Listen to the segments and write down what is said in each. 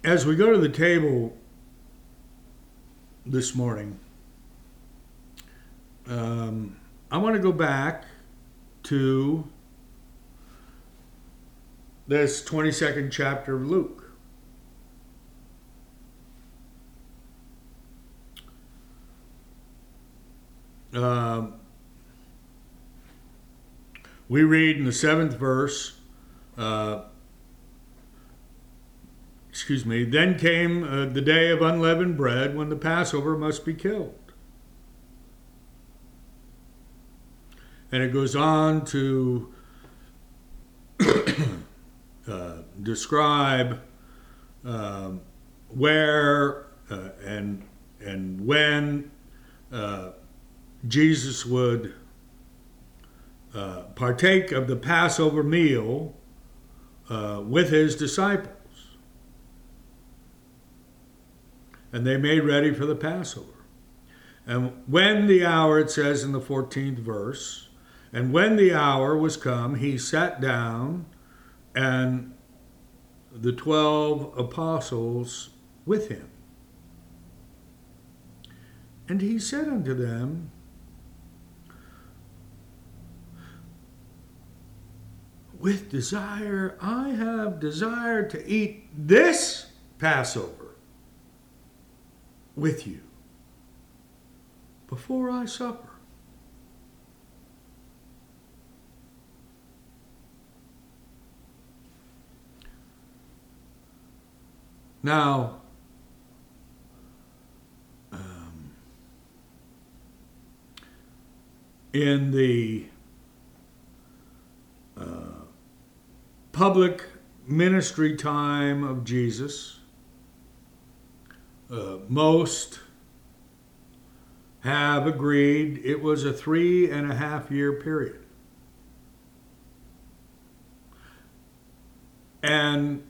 As we go to the table this morning, I want to go back to this 22nd chapter of Luke. We read in the 7th verse, then came the day of unleavened bread when the Passover must be killed. And it goes on to describe where and when Jesus would partake of the Passover meal with his disciples. And they made ready for the Passover. And when the hour, it says in the 14th verse, and when the hour was come, he sat down, and the 12 apostles with him. And he said unto them, with desire, I have desired to eat this Passover with you before I suffer. Now, in the public ministry time of Jesus, most have agreed it was a 3.5-year period. And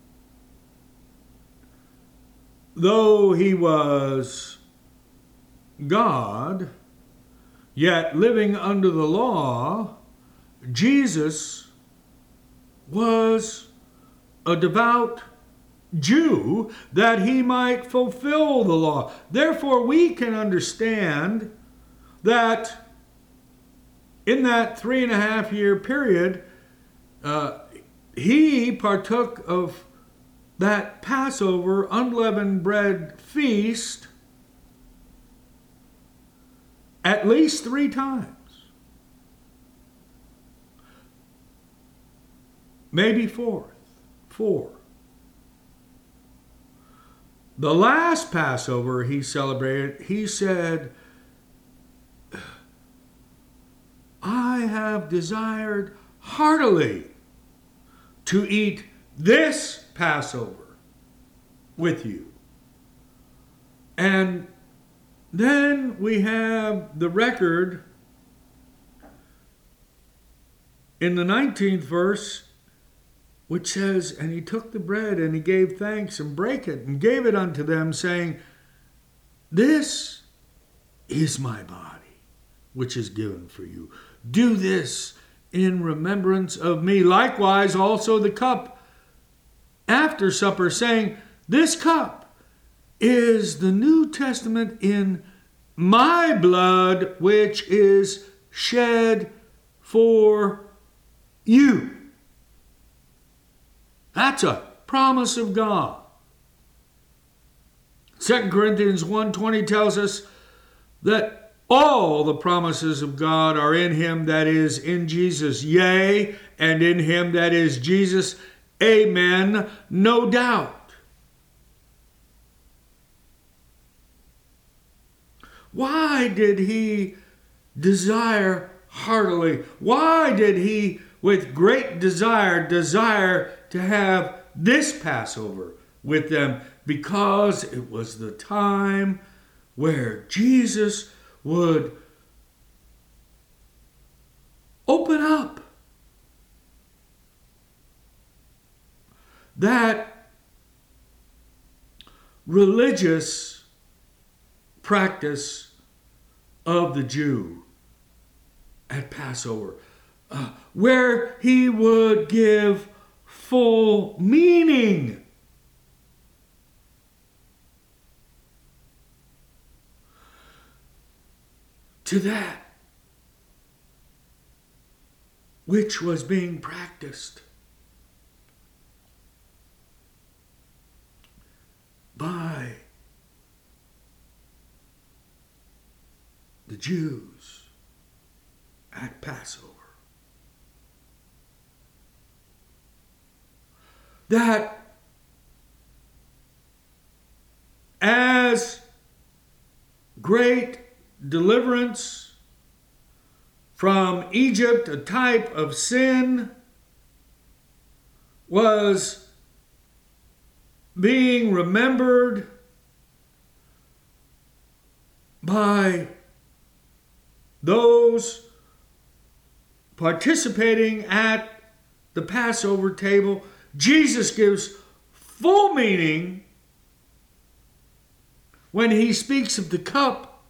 though he was God, yet living under the law, Jesus was a devout Jew that he might fulfill the law. Therefore, we can understand that in that 3.5-year period, he partook of that Passover unleavened bread feast at least 3 times. Maybe 4. The last Passover he celebrated, he said, I have desired heartily to eat this Passover with you. And then we have the record in the 19th verse, which says, and he took the bread and he gave thanks and brake it and gave it unto them, saying, this is my body, which is given for you. Do this in remembrance of me. Likewise also the cup after supper, saying, this cup is the New Testament in my blood, which is shed for you. That's a promise of God. 2 Corinthians 1:20 tells us that all the promises of God are in him that is in Jesus, yea, and in him that is Jesus, amen, no doubt. Why did he desire heartily? Why did he, with great desire to have this Passover with them? Because it was the time where Jesus would open up that religious practice of the Jew at Passover, where he would give full meaning to that which was being practiced by the Jews at Passover. That as great deliverance from Egypt, a type of sin, was being remembered by those participating at the Passover table, Jesus gives full meaning when he speaks of the cup.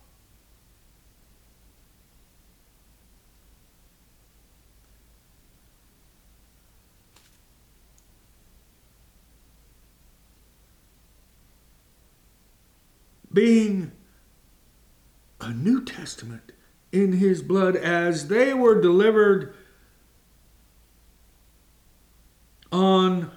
Being a New Testament in his blood, as they were delivered on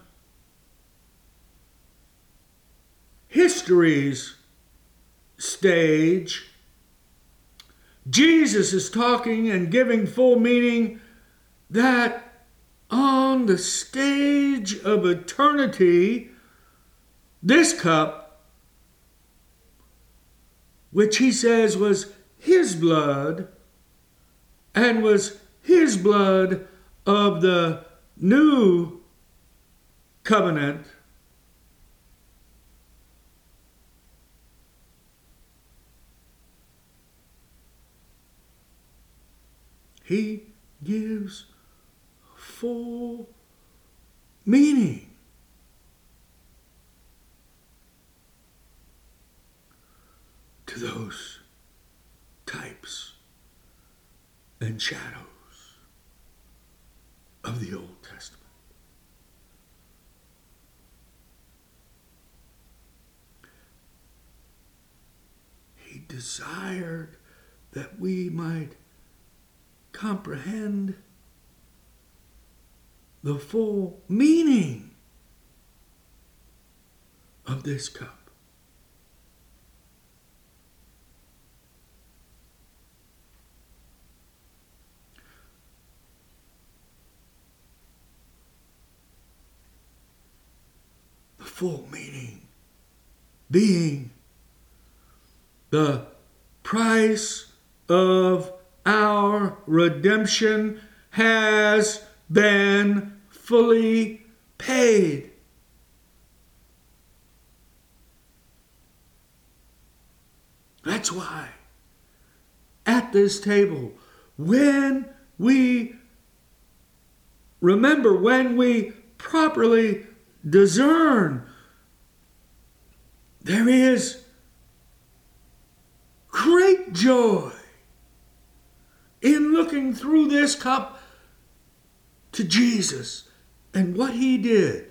history's stage, Jesus is talking and giving full meaning that on the stage of eternity, this cup, which he says was his blood and was his blood of the new covenant, he gives full meaning to those types and shadows of the Old Testament. He desired that we might comprehend the full meaning of this cup. The full meaning being the price of our redemption has been fully paid. That's why at this table, when we remember, when we properly discern, there is great joy in looking through this cup to Jesus and what he did.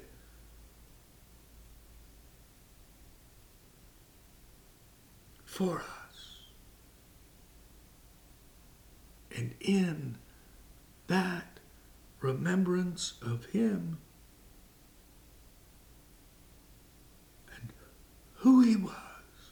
For us. And in that remembrance of him and who he was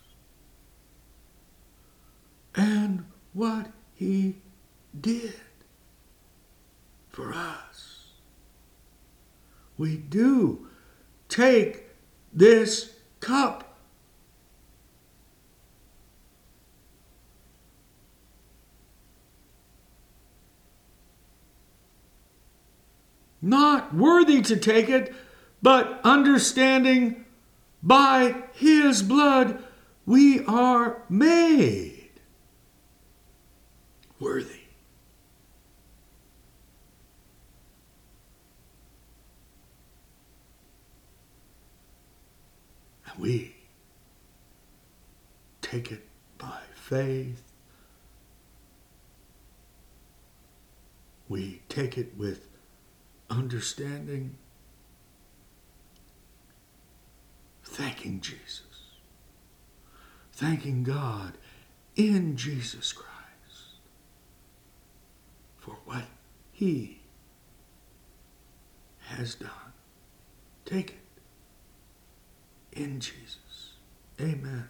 and what he did for us, we do take this cup not worthy to take it, but understanding by his blood we are made worthy. And we take it by faith. We take it with understanding, thanking Jesus, thanking God in Jesus Christ for what he has done. Take it in Jesus. Amen.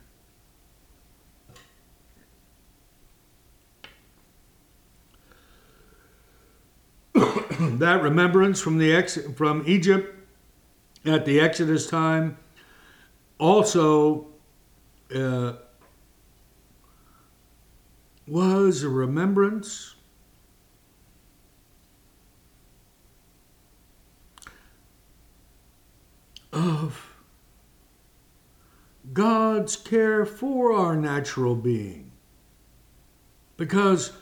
That remembrance from Egypt at the Exodus time also was a remembrance of God's care for our natural being. Because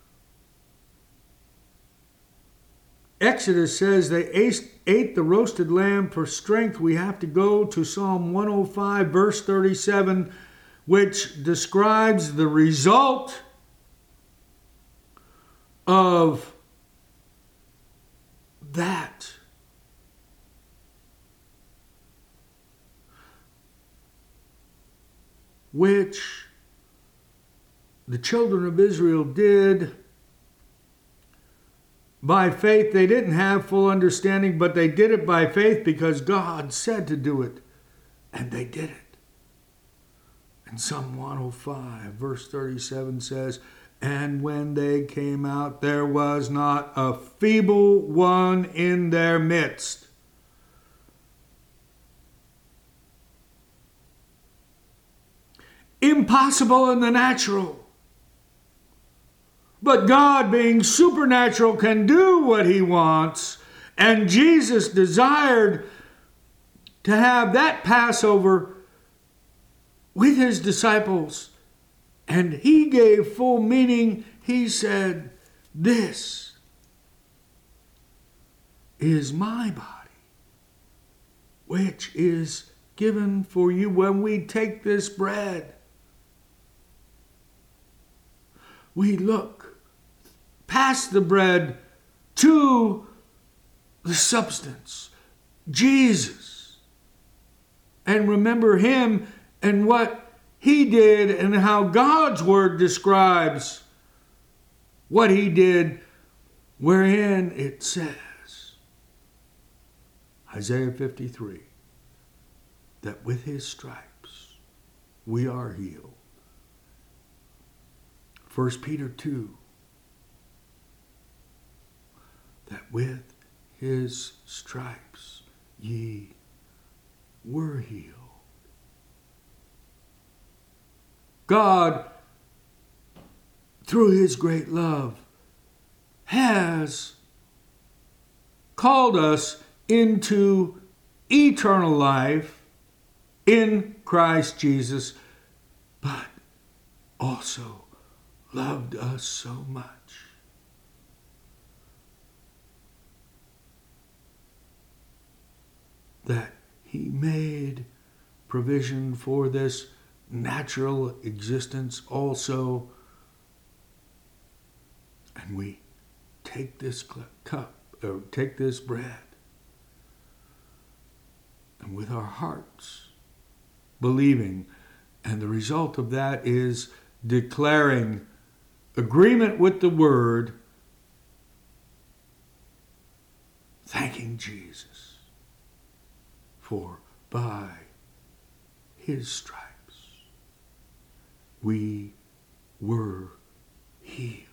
Exodus says they ate the roasted lamb for strength. We have to go to Psalm 105, verse 37, which describes the result of that. Which the children of Israel did by faith. They didn't have full understanding, but they did it by faith because God said to do it, and they did it. And Psalm 105, verse 37 says, and when they came out, there was not a feeble one in their midst. Impossible in the natural. But God, being supernatural, can do what he wants. And Jesus desired to have that Passover with his disciples. And he gave full meaning. He said, this is my body, which is given for you. When we take this bread, we look past the bread to the substance, Jesus, and remember him and what he did and how God's word describes what he did, wherein it says, Isaiah 53, that with his stripes we are healed. 1 Peter 2, that with his stripes ye were healed. God, through his great love, has called us into eternal life in Christ Jesus, but also loved us so much that he made provision for this natural existence also. And we take this cup, or take this bread, and with our hearts believing, and the result of that is declaring agreement with the word, thanking Jesus for by his stripes we were healed.